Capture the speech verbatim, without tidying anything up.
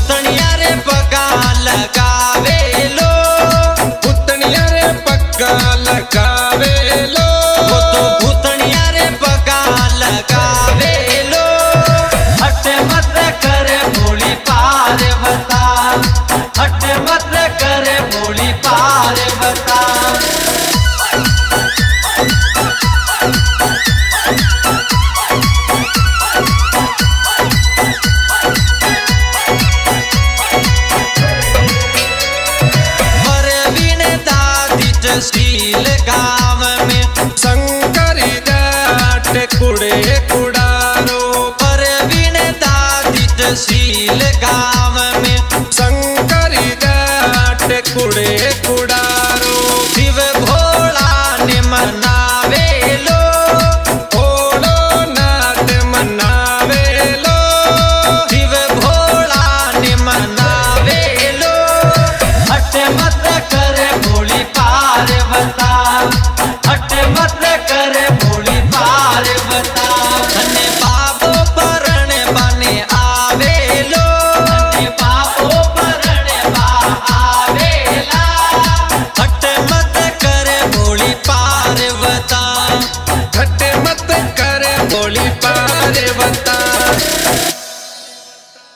भूतनिया रे पगा लगावे लो, भूतनिया रे पगा लगावे लो, वो तो भूतनिया रे पगा लगावे लो। हट मत करे भोली पार्वता, हट मत करे भोली पार्वता। सील गाँव में शंकरी जाट कुड़े कुड़ारो, परवीन दादित सील गाँव में शंकरी जाट कुड़े कुड़ारो। शिव भोला ने मनावे लो, भोलो नाथ मनावे लो, शिव भोला ने मनावे लो। हट मत करे भोली पार्वता,